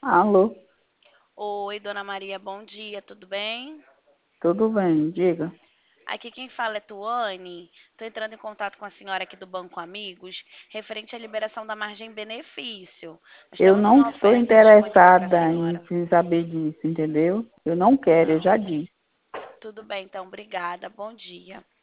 Alô, Oi, Dona Maria, bom dia, tudo bem? tudo bem? Diga. Aqui quem fala é Tuane. Estou entrando em contato com a senhora aqui do Banco Amigos, referente à liberação da margem benefício. Nós Eu temos não uma estou oferta disponível para a interessada em senhora. saber disso, entendeu? Eu não quero, eu Não. já disse. Tudo bem, então, obrigada, bom dia.